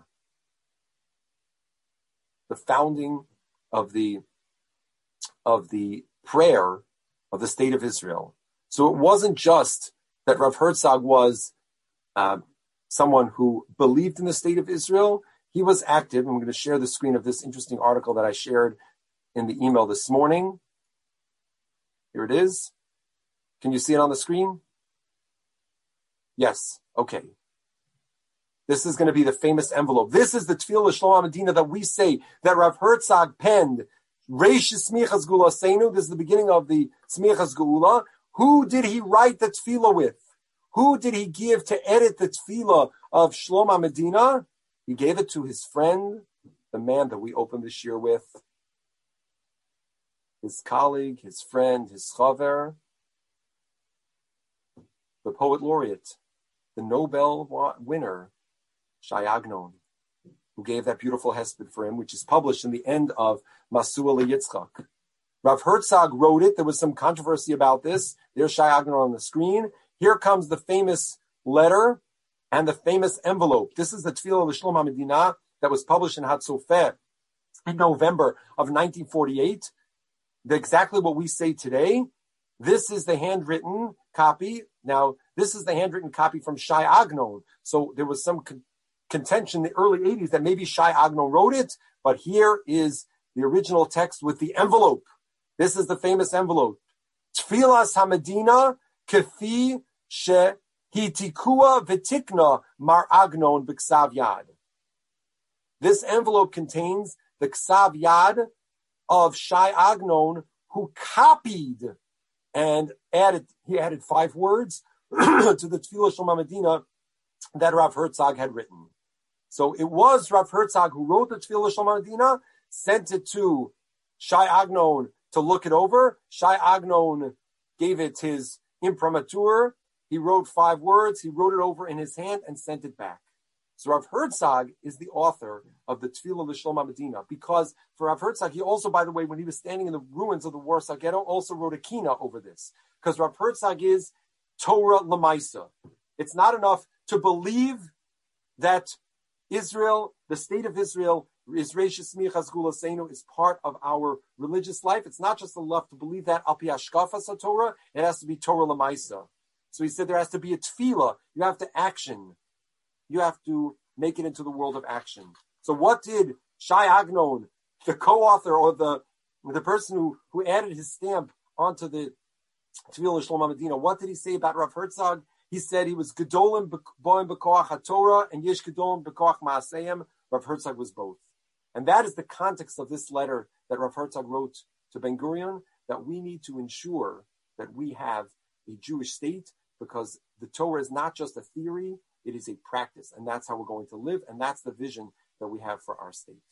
the founding of the of the prayer of the state of Israel. So it wasn't just that Rav Herzog was uh, someone who believed in the state of Israel. He was active. I'm going to share the screen of this interesting article that I shared in the email this morning. Here it is. Can you see it on the screen? Yes. Okay. This is going to be the famous envelope. This is the Tefillah L'Shlom HaMedina that we say that Rav Herzog penned. Reish Smichas Geula Seinu. This is the beginning of the Smichas Geula. Who did he write the Tefillah with? Who did he give to edit the Tefillah of Shlom HaMedina? He gave it to his friend, the man that we opened this year with, his colleague, his friend, his chaver, the poet laureate, the Nobel winner, Shai Agnon, who gave that beautiful hesped for him, which is published in the end of Masua LeYitzchak. Rav Herzog wrote it. There was some controversy about this. There's Shai Agnon on the screen. Here comes the famous letter and the famous envelope. This is the Tefillah L'Shlom HaMedina that was published in Hatzofeh in November of nineteen forty-eight. The, exactly what we say today. This is the handwritten copy. Now, this is the handwritten copy from Shai Agnon. So there was some con- contention in the early eighties that maybe Shai Agnon wrote it, but here is the original text with the envelope. This is the famous envelope. Tfilas HaMedina kefi she hitikua v'tikna mar Agnon b'ksav yad. This envelope contains the ksav yad of Shai Agnon, who copied and added, he added five words to the Tefillah L'Shlom HaMedina that Rav Herzog had written. So it was Rav Herzog who wrote the Tefillah L'Shlom HaMedina, sent it to Shai Agnon to look it over. Shai Agnon gave it his imprimatur. He wrote five words. He wrote it over in his hand and sent it back. So Rav Herzog is the author of the Tefillah L'Shlom HaMedina, because for Rav Herzog, he also, by the way, when he was standing in the ruins of the Warsaw Ghetto, also wrote a kina over this, because Rav Herzog is Torah L'Maisa. It's not enough to believe that Israel, the state of Israel, is Reishis Smichas Geula Seinu, is part of our religious life. It's not just enough to believe that Al Pi Hashkafas HaTorah, it has to be Torah L'Maisa. So he said there has to be a tefillah. You have to action. You have to make it into the world of action. So what did Shai Agnon, the co-author or the the person who, who added his stamp onto the Tefillah Shlomo Medina. What did he say about Rav Herzog? He said he was Gedolim Boim B'Koach HaTorah and Yesh Gedolim B'Koach Ma'aseyim. Rav Herzog was both. And that is the context of this letter that Rav Herzog wrote to Ben Gurion, that we need to ensure that we have a Jewish state, because the Torah is not just a theory, it is a practice. And that's how we're going to live. And that's the vision that we have for our state.